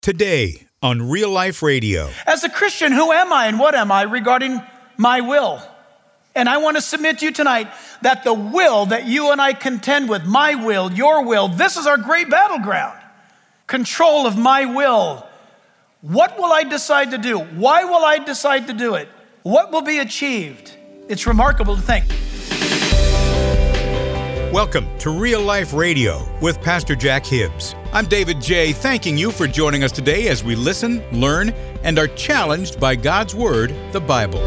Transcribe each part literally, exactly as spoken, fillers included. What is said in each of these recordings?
Today on Real Life Radio. As a Christian, who am I and what am I regarding my will? And I want to submit to you tonight that the will that you and I contend with, my will, your will, this is our great battleground. Control of my will. What will I decide to do? Why will I decide to do it? What will be achieved? It's remarkable to think. Welcome to Real Life Radio with Pastor Jack Hibbs. I'm David J., thanking you for joining us today as we listen, learn, and are challenged by God's Word, the Bible.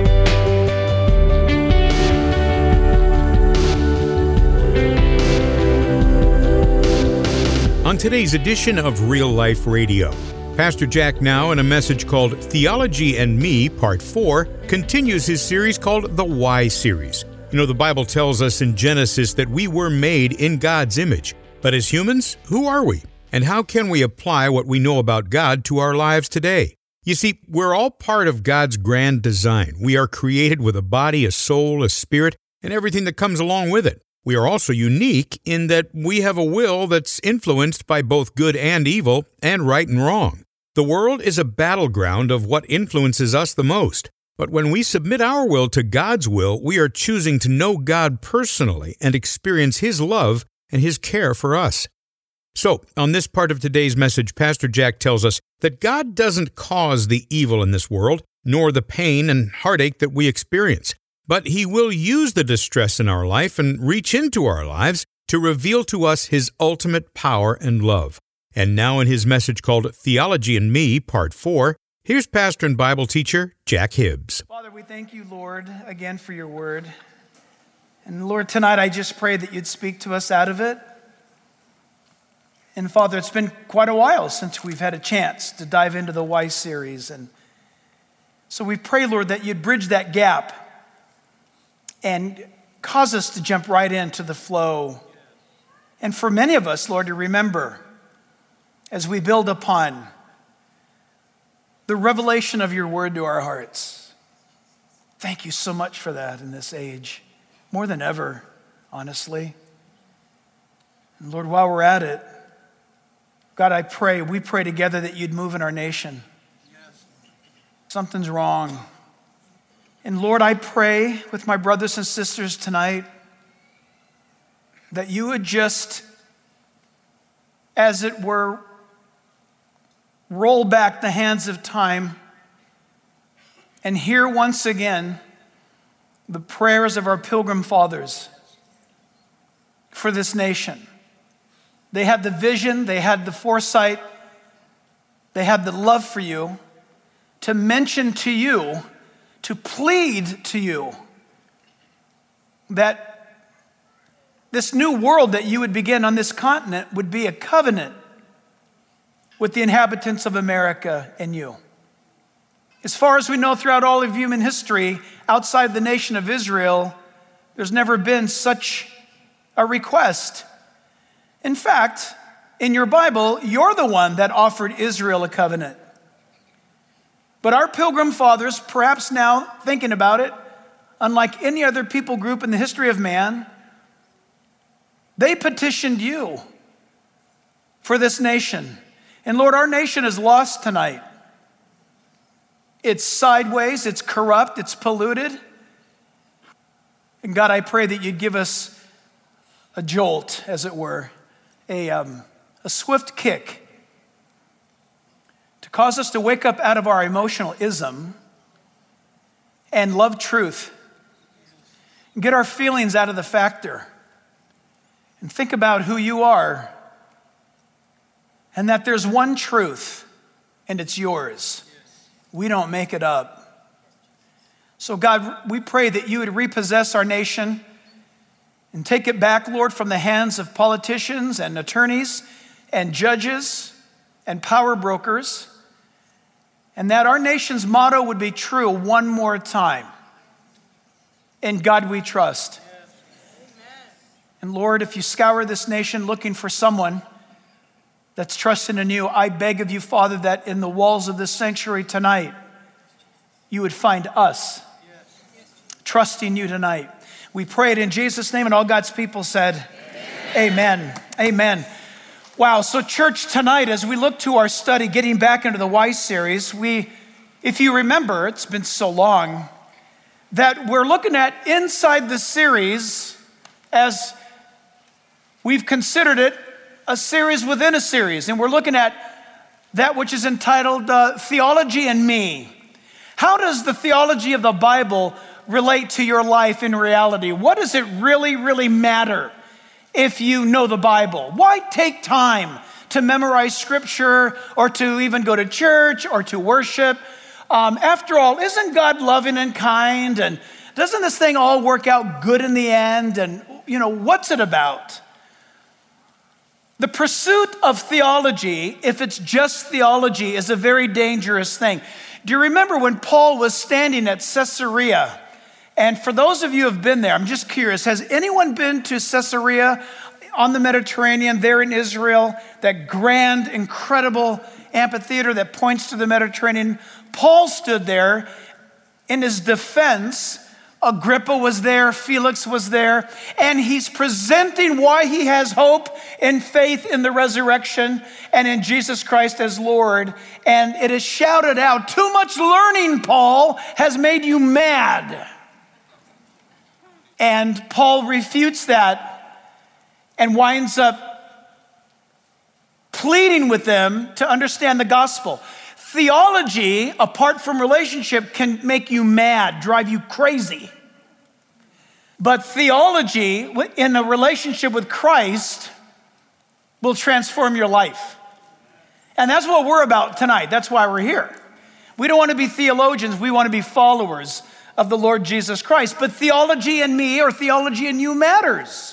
On today's edition of Real Life Radio, Pastor Jack, now in a message called Theology and Me, Part four, continues his series called the Why Series. You know, the Bible tells us in Genesis that we were made in God's image. But as humans, who are we? And how can we apply what we know about God to our lives today? You see, we're all part of God's grand design. We are created with a body, a soul, a spirit, and everything that comes along with it. We are also unique in that we have a will that's influenced by both good and evil, and right and wrong. The world is a battleground of what influences us the most. But when we submit our will to God's will, we are choosing to know God personally and experience His love and His care for us. So, on this part of today's message, Pastor Jack tells us that God doesn't cause the evil in this world, nor the pain and heartache that we experience. But He will use the distress in our life and reach into our lives to reveal to us His ultimate power and love. And now in his message called Theology and Me, Part four, here's pastor and Bible teacher Jack Hibbs. Father, we thank you, Lord, again for your word. And Lord, tonight I just pray that you'd speak to us out of it. And Father, it's been quite a while since we've had a chance to dive into the Why series. And so we pray, Lord, that you'd bridge that gap and cause us to jump right into the flow. And for many of us, Lord, to remember as we build upon the revelation of your word to our hearts. Thank you so much for that in this age, more than ever, honestly. And Lord, while we're at it, God, I pray, we pray together that you'd move in our nation. Yes. Something's wrong. And Lord, I pray with my brothers and sisters tonight that you would just, as it were, roll back the hands of time and hear once again the prayers of our pilgrim fathers for this nation. They had the vision, they had the foresight, they had the love for you to mention to you, to plead to you that this new world that you would begin on this continent would be a covenant with the inhabitants of America and you. As far as we know throughout all of human history, outside the nation of Israel, there's never been such a request. In fact, in your Bible, you're the one that offered Israel a covenant. But our pilgrim fathers, perhaps now thinking about it, unlike any other people group in the history of man, they petitioned you for this nation. And Lord, our nation is lost tonight. It's sideways, it's corrupt, it's polluted. And God, I pray that you'd give us a jolt, as it were, a, um, a swift kick to cause us to wake up out of our emotional ism and love truth. And get our feelings out of the factor and think about who you are. And that there's one truth, and it's yours. We don't make it up. So God, we pray that you would repossess our nation and take it back, Lord, from the hands of politicians and attorneys and judges and power brokers. And that our nation's motto would be true one more time. In God we trust. And Lord, if you scour this nation looking for someone that's trusting in you, I beg of you, Father, that in the walls of this sanctuary tonight, you would find us trusting you tonight. We pray it in Jesus' name, and all God's people said, amen. Amen. Amen. Wow, so church, tonight as we look to our study, getting back into the Why series, we, if you remember, it's been so long, that we're looking at inside the series as we've considered it a series within a series. And we're looking at that which is entitled uh, Theology and Me. How does the theology of the Bible relate to your life in reality? What does it really, really matter if you know the Bible? Why take time to memorize scripture or to even go to church or to worship? Um, after all, isn't God loving and kind? And doesn't this thing all work out good in the end? And, you know, what's it about? The pursuit of theology, if it's just theology, is a very dangerous thing. Do you remember when Paul was standing at Caesarea? And for those of you who have been there, I'm just curious, has anyone been to Caesarea on the Mediterranean, there in Israel, that grand, incredible amphitheater that points to the Mediterranean? Paul stood there. In his defense, Agrippa was there, Felix was there, and he's presenting why he has hope and faith in the resurrection and in Jesus Christ as Lord. And it is shouted out, "Too much learning, Paul, has made you mad." And Paul refutes that and winds up pleading with them to understand the gospel. Theology, apart from relationship, can make you mad, drive you crazy. But theology in a relationship with Christ will transform your life. And that's what we're about tonight. That's why we're here. We don't want to be theologians. We want to be followers of the Lord Jesus Christ. But theology and me, or theology and you, matters.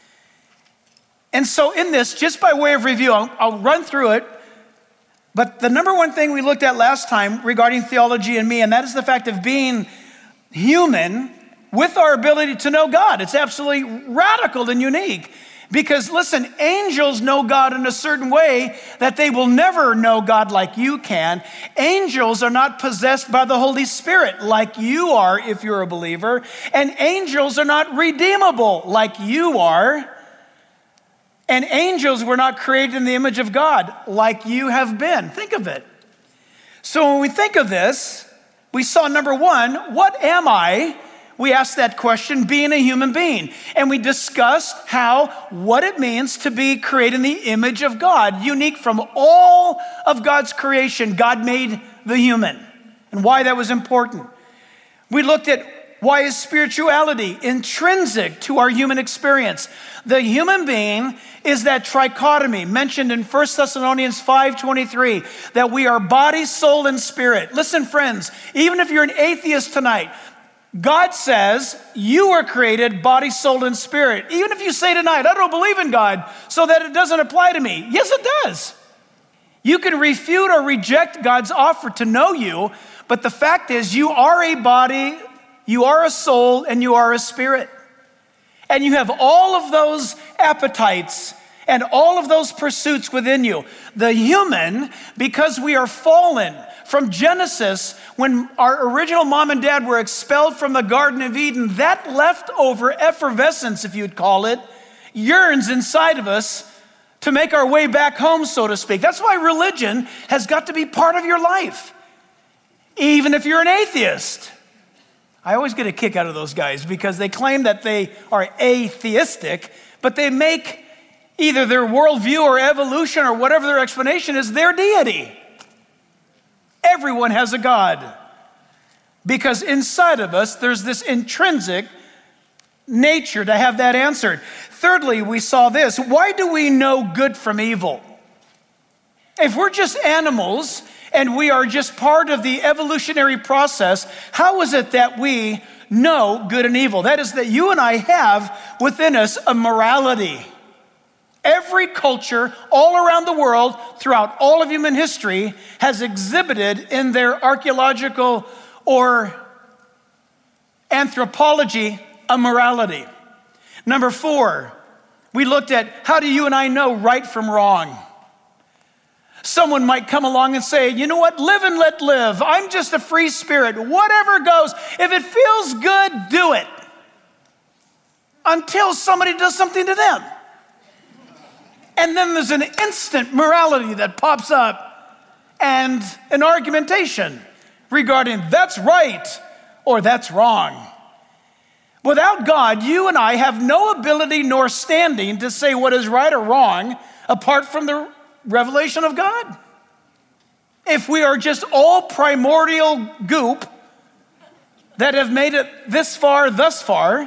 And so in this, just by way of review, I'll, I'll run through it. But the number one thing we looked at last time regarding theology and me, and that is the fact of being human with our ability to know God. It's absolutely radical and unique. Because listen, angels know God in a certain way that they will never know God like you can. Angels are not possessed by the Holy Spirit like you are if you're a believer. And angels are not redeemable like you are. And angels were not created in the image of God like you have been. Think of it. So when we think of this, we saw number one, what am I? We asked that question, being a human being. And we discussed how, what it means to be created in the image of God, unique from all of God's creation. God made the human, and why that was important. We looked at why is spirituality intrinsic to our human experience. The human being is that trichotomy mentioned in First Thessalonians five twenty-three, that we are body, soul, and spirit. Listen, friends, even if you're an atheist tonight, God says you were created body, soul, and spirit. Even if you say tonight, I don't believe in God, so that it doesn't apply to me. Yes, it does. You can refute or reject God's offer to know you, but the fact is you are a body, you are a soul, and you are a spirit. And you have all of those appetites and all of those pursuits within you. The human, because we are fallen, from Genesis, when our original mom and dad were expelled from the Garden of Eden, that leftover effervescence, if you'd call it, yearns inside of us to make our way back home, so to speak. That's why religion has got to be part of your life, even if you're an atheist. I always get a kick out of those guys because they claim that they are atheistic, but they make either their worldview or evolution or whatever their explanation is their deity. Everyone has a God, because inside of us, there's this intrinsic nature to have that answered. Thirdly, we saw this. Why do we know good from evil? If we're just animals and we are just part of the evolutionary process, how is it that we know good and evil? That is, that you and I have within us a morality. Every culture all around the world, throughout all of human history, has exhibited in their archaeological or anthropology a morality. Number four, we looked at how do you and I know right from wrong? Someone might come along and say, you know what, live and let live. I'm just a free spirit. Whatever goes. If it feels good, do it. Until somebody does something to them. And then there's an instant morality that pops up and an argumentation regarding that's right or that's wrong. Without God, you and I have no ability nor standing to say what is right or wrong apart from the revelation of God. If we are just all primordial goop that have made it this far, thus far,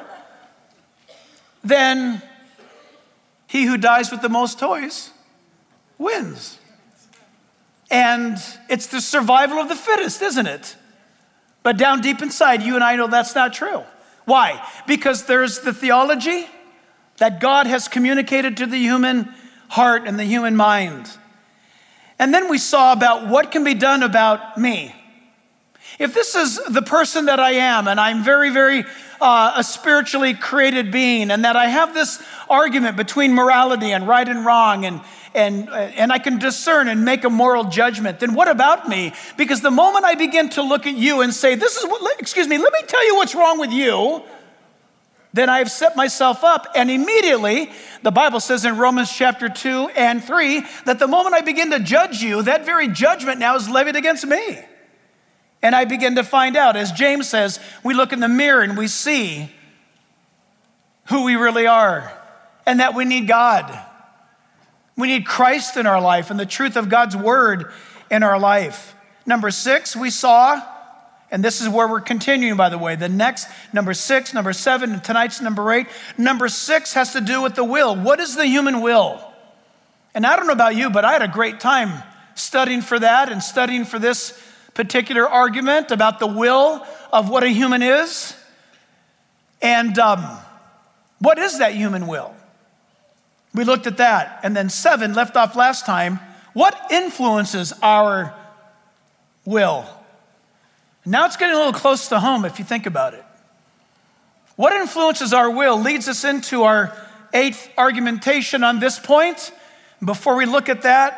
then he who dies with the most toys wins. And it's the survival of the fittest, isn't it? But down deep inside, you and I know that's not true. Why? Because there's the theology that God has communicated to the human heart and the human mind. And then we saw about what can be done about me. If this is the person that I am, and I'm very, very uh, a spiritually created being, and that I have this argument between morality and right and wrong, and and and I can discern and make a moral judgment, then what about me? Because the moment I begin to look at you and say, this is what, excuse me, let me tell you what's wrong with you, then I've set myself up. And immediately, the Bible says in Romans chapter two and three, that the moment I begin to judge you, that very judgment now is levied against me. And I begin to find out, as James says, we look in the mirror and we see who we really are and that we need God. We need Christ in our life and the truth of God's word in our life. Number six, we saw, and this is where we're continuing, by the way, the next, number six, number seven, and tonight's number eight. Number six has to do with the will. What is the human will? And I don't know about you, but I had a great time studying for that and studying for this particular argument about the will of what a human is. And um, what is that human will? We looked at that. And then seven, left off last time, what influences our will? Now it's getting a little close to home if you think about it. What influences our will leads us into our eighth argumentation on this point. Before we look at that,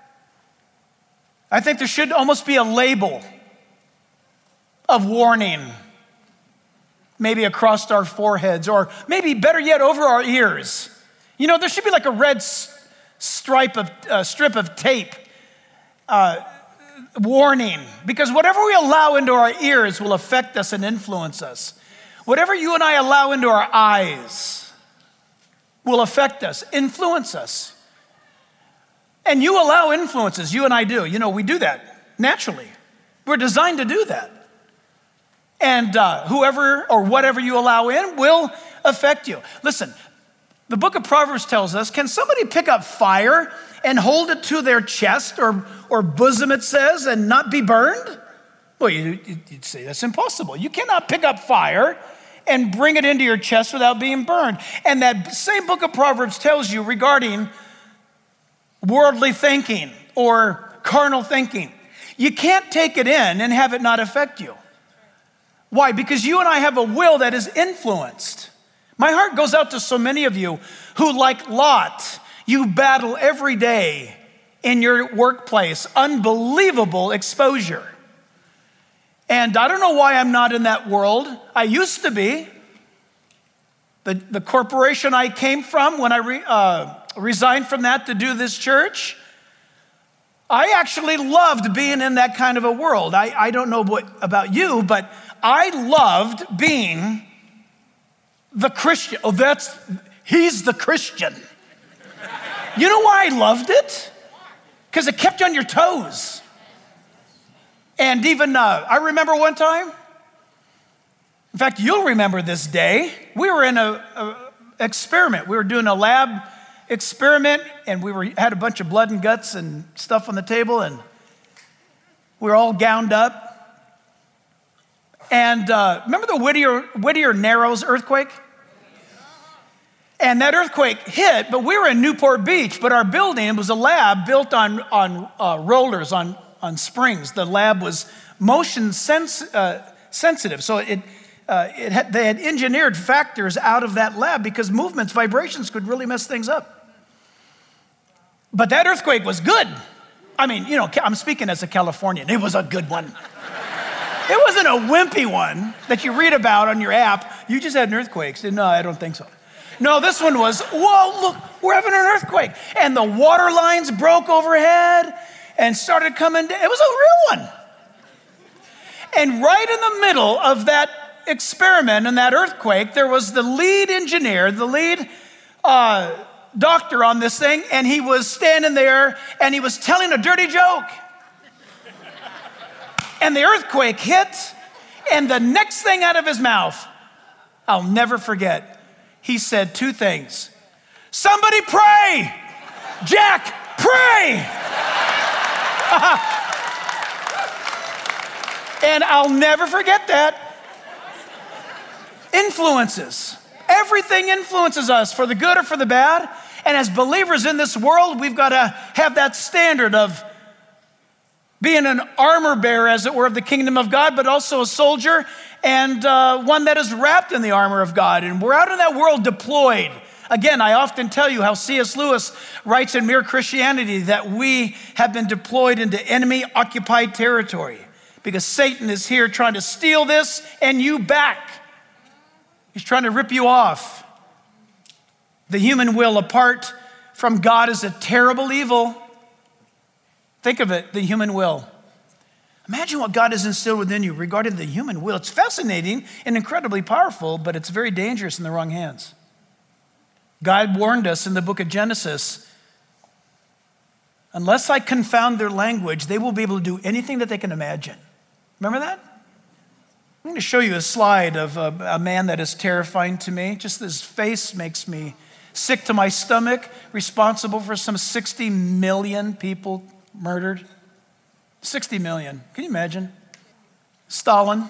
I think there should almost be a label of warning, maybe across our foreheads, or maybe better yet, over our ears. You know, there should be like a red stripe of uh, strip of tape, uh, warning, because whatever we allow into our ears will affect us and influence us. Whatever you and I allow into our eyes will affect us, influence us. And you allow influences, you and I do. You know, we do that naturally. We're designed to do that. And uh, whoever or whatever you allow in will affect you. Listen, the book of Proverbs tells us, can somebody pick up fire and hold it to their chest or, or bosom, it says, and not be burned? Well, you, you'd say that's impossible. You cannot pick up fire and bring it into your chest without being burned. And that same book of Proverbs tells you regarding worldly thinking or carnal thinking. You can't take it in and have it not affect you. Why? Because you and I have a will that is influenced. My heart goes out to so many of you who, like Lot, you battle every day in your workplace. Unbelievable exposure. And I don't know why I'm not in that world. I used to be. The, the corporation I came from when I re, uh, resigned from that to do this church, I actually loved being in that kind of a world. I, I don't know what about you, but I loved being the Christian. Oh, that's, he's the Christian. You know why I loved it? Because it kept you on your toes. And even, uh, I remember one time, in fact, you'll remember this day, we were in a, a experiment. We were doing a lab experiment, and we were had a bunch of blood and guts and stuff on the table, and we were all gowned up. And uh, remember the Whittier, Whittier Narrows earthquake? And that earthquake hit, but we were in Newport Beach, but our building was a lab built on, on uh, rollers, on, on springs. The lab was motion sens- uh, sensitive, so it, uh, it had, they had engineered factors out of that lab because movements, vibrations could really mess things up. But that earthquake was good. I mean, you know, I'm speaking as a Californian. It was a good one. It wasn't a wimpy one that you read about on your app. You just had an earthquake. No, I don't think so. No, this one was, whoa, look, we're having an earthquake. And the water lines broke overhead and started coming down. It was a real one. And right in the middle of that experiment and that earthquake, there was the lead engineer, the lead uh, doctor on this thing, and he was standing there and he was telling a dirty joke. And the earthquake hit, and the next thing out of his mouth, I'll never forget, he said two things. Somebody pray! Jack, pray! And I'll never forget that. Influences. Everything influences us for the good or for the bad. And as believers in this world, we've got to have that standard of being an armor bearer, as it were, of the kingdom of God, but also a soldier and uh, one that is wrapped in the armor of God. And we're out in that world deployed. Again, I often tell you how C S Lewis writes in Mere Christianity that we have been deployed into enemy-occupied territory because Satan is here trying to steal this and you back. He's trying to rip you off. The human will apart from God is a terrible evil. Think of it, the human will. Imagine what God has instilled within you regarding the human will. It's fascinating and incredibly powerful, but it's very dangerous in the wrong hands. God warned us in the book of Genesis, unless I confound their language, they will be able to do anything that they can imagine. Remember that? I'm going to show you a slide of a, a man that is terrifying to me. Just his face makes me sick to my stomach, responsible for some sixty million people murdered. sixty million. Can you imagine? Stalin.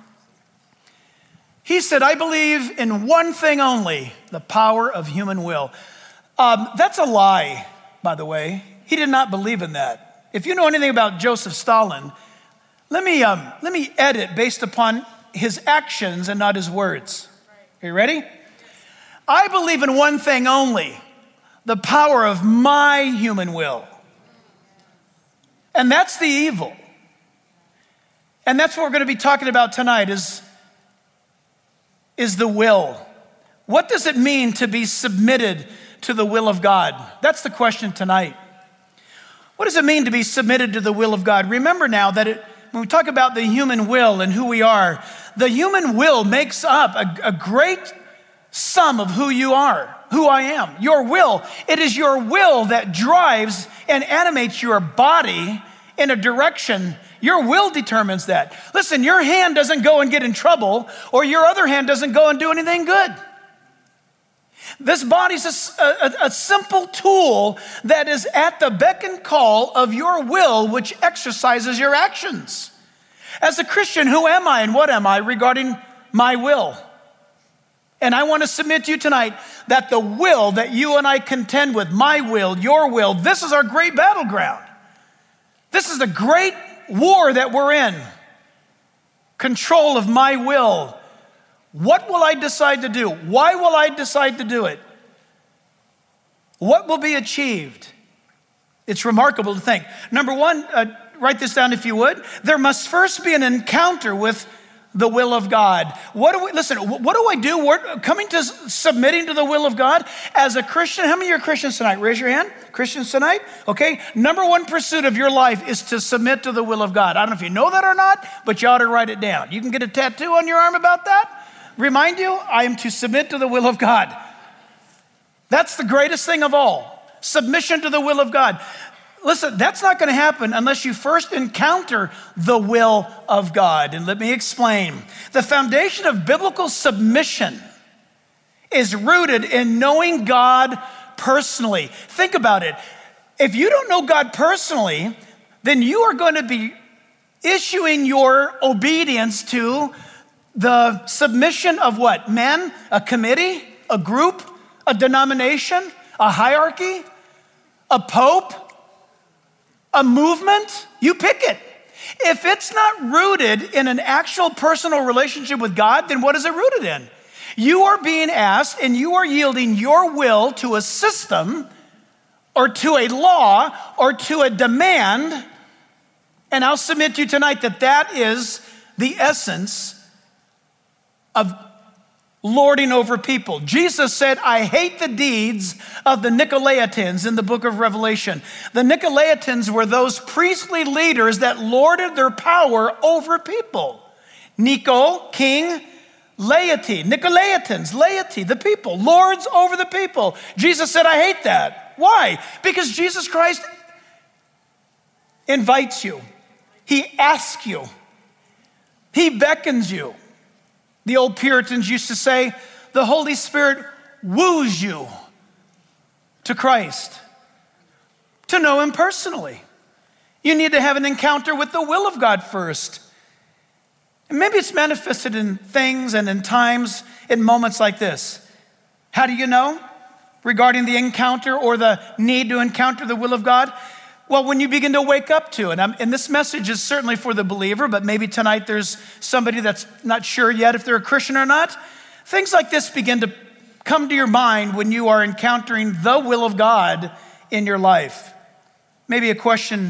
He said, I believe in one thing only, the power of human will. Um, that's a lie, by the way. He did not believe in that. If you know anything about Joseph Stalin, let me, um, let me edit based upon his actions and not his words. Are you ready? I believe in one thing only, the power of my human will. And that's the evil. And that's what we're going to be talking about tonight is, is the will. What does it mean to be submitted to the will of God? That's the question tonight. What does it mean to be submitted to the will of God? Remember now that it, when we talk about the human will and who we are, the human will makes up a, a great sum of who you are, who I am. Your will, it is your will that drives and animates your body in a direction. Your will determines that. Listen, your hand doesn't go and get in trouble, or your other hand doesn't go and do anything good. This body's a, a, a simple tool that is at the beck and call of your will, which exercises your actions. As a Christian, who am I and what am I regarding my will? And I want to submit to you tonight that the will that you and I contend with, my will, your will, this is our great battleground. This is the great war that we're in. Control of my will. What will I decide to do? Why will I decide to do it? What will be achieved? It's remarkable to think. Number one, uh, write this down if you would. There must first be an encounter with the will of God. What do we, listen, what do I do? We're coming to submitting to the will of God as a Christian. How many of you are Christians tonight? Raise your hand. Christians tonight? Okay. Number one pursuit of your life is to submit to the will of God. I don't know if you know that or not, but you ought to write it down. You can get a tattoo on your arm about that. Remind you, I am to submit to the will of God. That's the greatest thing of all. Submission to the will of God. Listen, that's not going to happen unless you first encounter the will of God. And let me explain. The foundation of biblical submission is rooted in knowing God personally. Think about it. If you don't know God personally, then you are going to be issuing your obedience to the submission of what? Men, a committee, a group, a denomination, a hierarchy, a pope, a movement, you pick it. If it's not rooted in an actual personal relationship with God, then what is it rooted in? You are being asked and you are yielding your will to a system or to a law or to a demand. And I'll submit to you tonight that that is the essence of lording over people. Jesus said, I hate the deeds of the Nicolaitans in the book of Revelation. The Nicolaitans were those priestly leaders that lorded their power over people. Nico, king, laity, Nicolaitans, laity, the people, lords over the people. Jesus said, I hate that. Why? Because Jesus Christ invites you. He asks you. He beckons you. The old Puritans used to say, the Holy Spirit woos you to Christ, to know him personally. You need to have an encounter with the will of God first. And maybe it's manifested in things and in times, in moments like this. How do you know regarding the encounter or the need to encounter the will of God? Well, when you begin to wake up to it, and this message is certainly for the believer, but maybe tonight there's somebody that's not sure yet if they're a Christian or not. Things like this begin to come to your mind when you are encountering the will of God in your life. Maybe a question,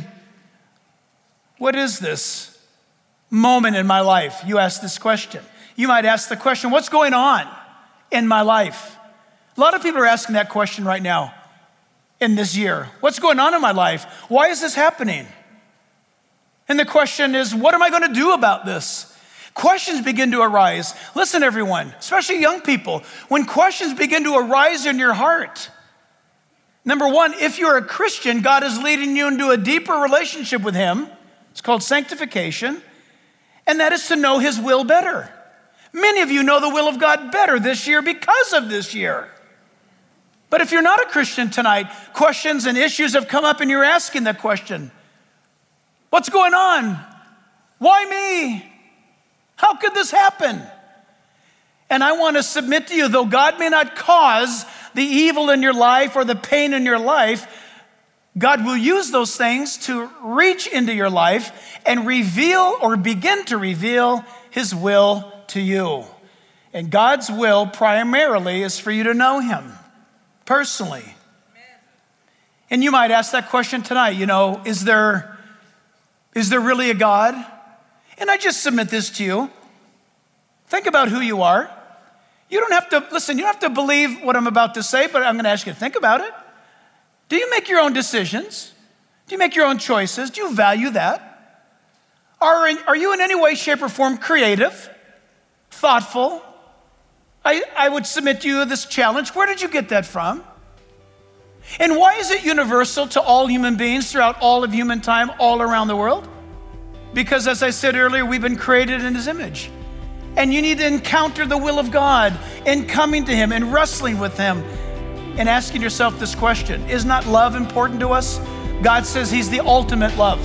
what is this moment in my life? You ask this question. You might ask the question, what's going on in my life? A lot of people are asking that question right now. In this year, what's going on in my life? Why is this happening? And the question is, what am I going to do about this? Questions begin to arise. Listen, everyone, especially young people, when questions begin to arise in your heart, number one, if you're a Christian, God is leading you into a deeper relationship with him. It's called sanctification, and that is to know his will better. Many of you know the will of God better this year because of this year. But if you're not a Christian tonight, questions and issues have come up and you're asking that question. What's going on? Why me? How could this happen? And I want to submit to you, though God may not cause the evil in your life or the pain in your life, God will use those things to reach into your life and reveal or begin to reveal his will to you. And God's will primarily is for you to know him personally. Amen. And you might ask that question tonight, you know, is there, is there really a God? And I just submit this to you. Think about who you are. You don't have to, listen, you don't have to believe what I'm about to say, but I'm going to ask you to think about it. Do you make your own decisions? Do you make your own choices? Do you value that? Are, are you in any way, shape, or form creative, thoughtful? I, I would submit to you this challenge. Where did you get that from? And why is it universal to all human beings throughout all of human time, all around the world? Because as I said earlier, we've been created in his image. And you need to encounter the will of God in coming to him and wrestling with him and asking yourself this question. Is not love important to us? God says he's the ultimate love.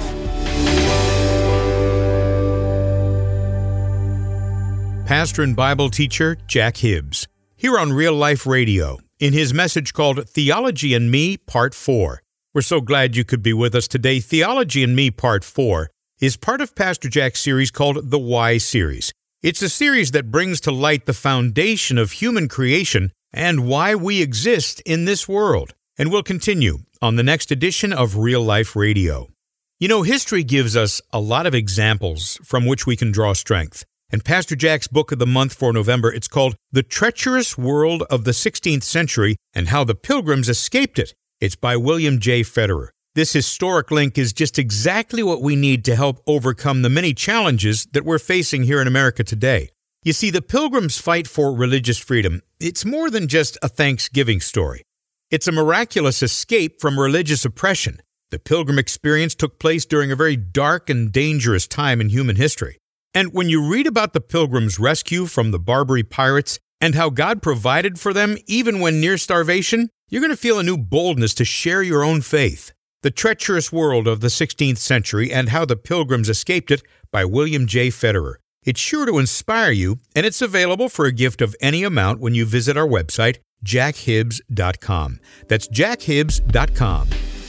Pastor and Bible teacher Jack Hibbs, here on Real Life Radio, in his message called Theology and Me, Part four. We're so glad you could be with us today. Theology and Me, Part four, is part of Pastor Jack's series called The Why Series. It's a series that brings to light the foundation of human creation and why we exist in this world. And we'll continue on the next edition of Real Life Radio. You know, history gives us a lot of examples from which we can draw strength. And Pastor Jack's book of the month for November, it's called The Treacherous World of the sixteenth Century and How the Pilgrims Escaped It. It's by William J. Federer. This historic link is just exactly what we need to help overcome the many challenges that we're facing here in America today. You see, the Pilgrims' fight for religious freedom, it's more than just a Thanksgiving story. It's a miraculous escape from religious oppression. The Pilgrim experience took place during a very dark and dangerous time in human history. And when you read about the Pilgrims' rescue from the Barbary pirates and how God provided for them even when near starvation, you're going to feel a new boldness to share your own faith. The Treacherous World of the sixteenth Century and How the Pilgrims Escaped It by William J. Federer. It's sure to inspire you, and it's available for a gift of any amount when you visit our website, jack hibbs dot com. That's jack hibbs dot com.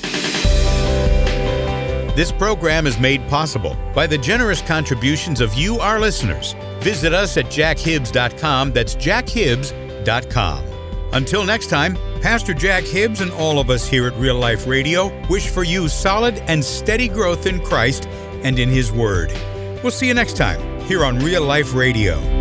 This program is made possible by the generous contributions of you, our listeners. Visit us at jack hibbs dot com. That's jack hibbs dot com. Until next time, Pastor Jack Hibbs and all of us here at Real Life Radio wish for you solid and steady growth in Christ and in His Word. We'll see you next time here on Real Life Radio.